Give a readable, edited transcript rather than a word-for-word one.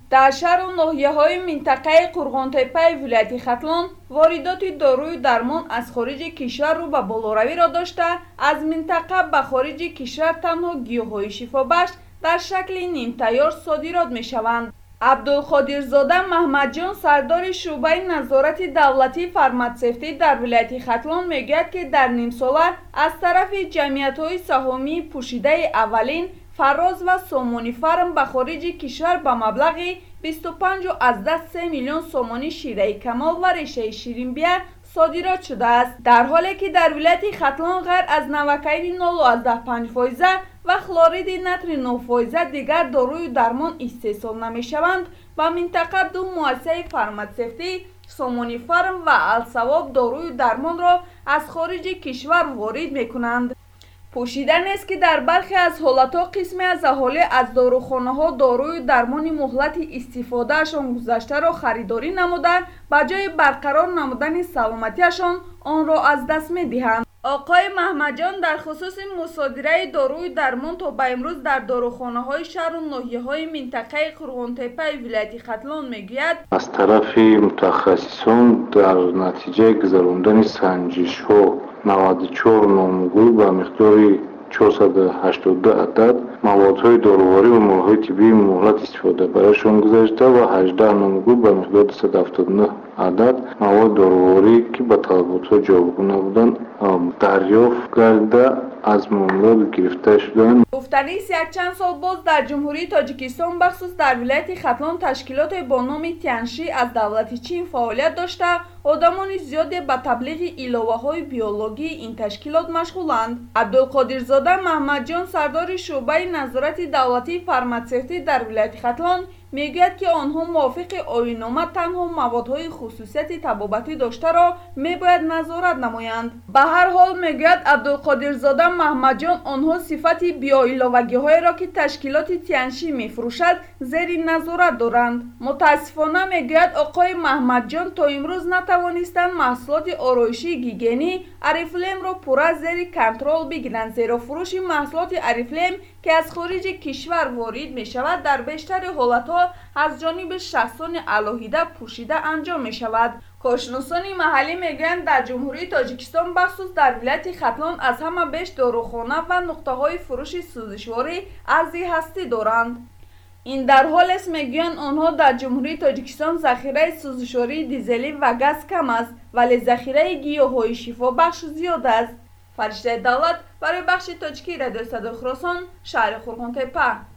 در شهر و ناحیه‌های منطقه قرغان‌تپه ولایت ختلان واردات داروی درمان از خارج کشور رو به بالاروی را داشته، از منطقه به خارج کشور تنها گیاهای شفابخش در شکل نیم تیار صادرات می‌شوند. عبدالقادرزاده محمدجان سردار شعبه نظارت دولتی فارماسیتی در ولایت ختلان میگوید که در نیم ساله از طرف جمعیت‌های سهامی پوشیده اولین فراز و سامانی فرم به خارج کشور به مبلغ 25.3 میلیون سامانی شیره کمال و ریشه شیرین بیه صادرات شده است، در حالی که در ولایت ختلان غیر از نمک‌های 0.5% و خلارید نتر 9% دیگر داروی درمان استحصال نمی‌شوند. و منطقه دو مؤسسه فارماسیتی سامانی فرم و الثواب داروی درمان را از خارج کشور وارد می‌کنند. پوشیده نیست که در برخی از حالت‌ها قسمی از اهالی از داروخانه‌ها داروی درمان مهلت استفادهشان گذشته را خریداری نموده به جای برقرار نمودن سلامتیشان آن را از دست می‌دهند. آقای محمدجان در خصوص مصادره داروی درمان تا به امروز در داروخانه‌های شهر و ناحیه‌های منطقه قرغان‌تپه ولایت ختلان می‌گوید از طرف متخصصان در نتیجه گذراندن سنجش‌ها 94 نامگو به مقدار 482 عدد موادهای دارویی و ملحهای طبی مهلت استفاده برایشان گذاشته و 18 نامگو به مقدار 279 عدد مواد دارویی که به طلبات جوابگو نبودند دریافت کرده از معاملات گرفته شدند. گفتنی است یک چند سال باز در جمهوری تاجیکستان بخصوص در ولایت ختلان تشکیلات با نام تیانشی از دولت چین فعالیت داشته، آدمان زیادی به تبلیغ علاوه‌های بیولوژی این تشکیلات مشغولند. عبدالقادرزاده محمدجان سردار شعبه نظارت دولتی فارماسیتی در ولایت ختلان میگوید که آنها موافق آیین‌نامه تنها موادهای خصوصیت طبابتی داشته را میباید نظارت نمایند. به هر حال میگوید عبدالقادرزاده محمدجان آنها صفت بیاعلاوگی‌های را که تشکیلات تیانشی میفروشد زیر نظارت دارند. متاسفانه میگوید آقای محمدجان تا امروز نتوانستند محصولات آرایشی گیگنی اریفلیم را پورا زیر کنترل بگیرند، زیرا فروش محصولات اریفلیم که از خارج کشور وارد می شود در بیشتر حالتها از جانب شخصان علاهیده پوشیده انجام می شود. کارشناسان محلی میگویند در جمهوری تاجیکستان بخصوص در ولایت ختلان از همه بیش داروخانه و نقطه های فروش سوزشواری ارزی هستی دارند. این در حال است میگویند آنها در جمهوری تاجیکستان ذخیره سوزشواری دیزلی و گاز کم است ولی ذخیره گیاهای شفابخش زیاد است. فرشته دولت برای بخش تاجیکی رادیو صدای خراسان، شهر قرغان‌تپه.